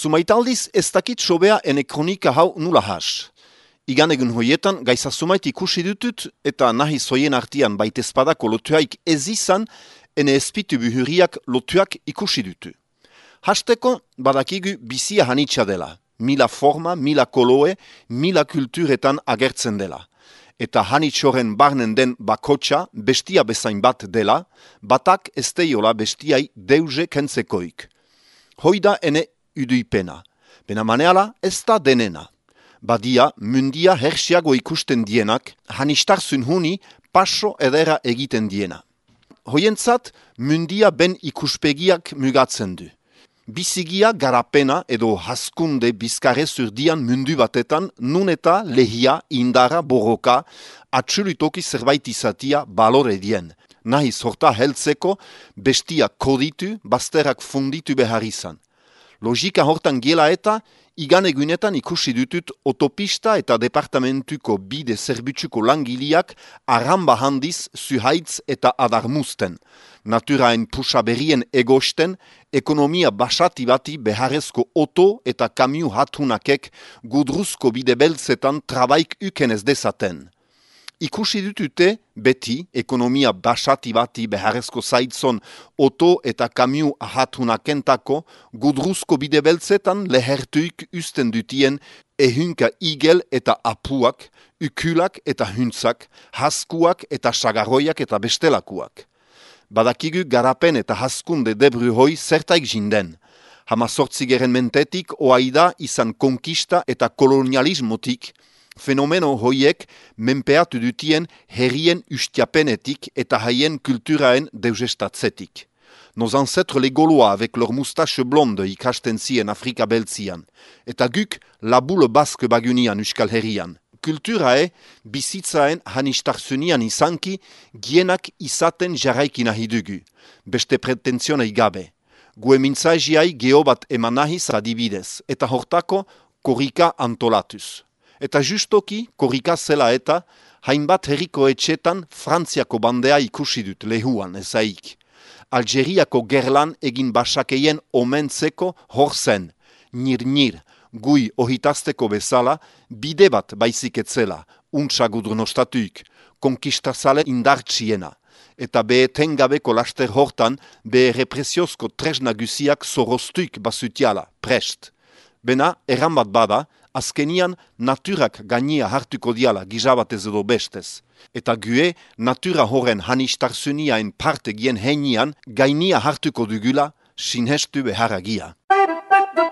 Zumaitaldiz ez dakit sobea ene kronika hau nula has. Igan egun hoietan gaiza zumait ikusi dutut eta nahi zoien artian baitezpadako lotuaik ez izan ene espitu buhuriak lotuak ikusi dutu. Hasteko badakigu bizia hanitsa dela. Mila forma, mila koloe, mila kulturetan agertzen dela. Eta hanitsoren barnen den bakotxa bestia bezain bat dela, batak ez deiola bestiai deuze kentzekoik. Hoida ene uduipena. Bena maneala ez da denena. Badia mundia hersiago ikusten dienak, hanistarzun huni paso edera egiten diena. Hoientzat mundia ben ikuspegiak mugatzen du. Bizigia garapena edo haskunde bizkarre zurdian mundu batetan nun eta lehia, indara, borroka, atxulutoki zerbait izatia balore dien. Nahiz horta heltzeko bestia koditu, bazterak funditu behar izan. Logika hortan gela eta igan egunetan ikusi dutut autopista eta departamentuko bide zerbitzuko langiliak arramba handiz zuhaitz eta adarmuzten. Naturaen pusa berrien egosten, ekonomia basati bati beharrezko oto eta kamiu hatunakek gudruzko bide beltzetan trabaik ukenez dezaten. Ikusi dutute beti ekonomia basati bati beharrezko zaitzon oto eta kamiu hatunakentako gudruzko bide beltzetan lehertuik usten dutien ehunka igel eta apuak, ukulak eta huntzak, haskuak eta sagarroiak eta bestelakuak. Badakigu garapen eta haskunde debru hoi zertaik jinden. Hamazortzigeren mentetik oaida izan konkista eta kolonialismotik, fenomeno hoiek menpeatu dutien herrien ustiapenetik eta haien kulturaen deuzestatzetik. Nos ancêtres les Gaulois avec leur moustache blonde ikasten zien Afrika beltzian, eta guk labule baske bagunian euskal herrian. Kulturae bizitzaen hanistarzunian izanki gienak izaten jarraiki nahi dugu, beste pretenzionei gabe. Gue mintzaiziai geobat eman nahiz adibidez, eta hortako korrika antolatuz. Eta justoki korrika zela eta hainbat herriko etxetan Frantziako bandea ikusi dut lehuan ezaik. Algeriako gerlan egin basakeien omentzeko hor zen, nir, gui ohitazteko bezala, bide bat baizik etzela, untsa gudrunostatuik, konkistazale indartsiena, eta be etengabeko laster hortan be represiozko tresna guziak zoroztuik basutiala, prest. Bena, erran bat bada, azkenian naturak gainia hartuko diala gizabatez edo bestez. Eta gue, natura horren hanistarzuniaen parte gien heinian gainia hartuko dugula sinhestu beharagia.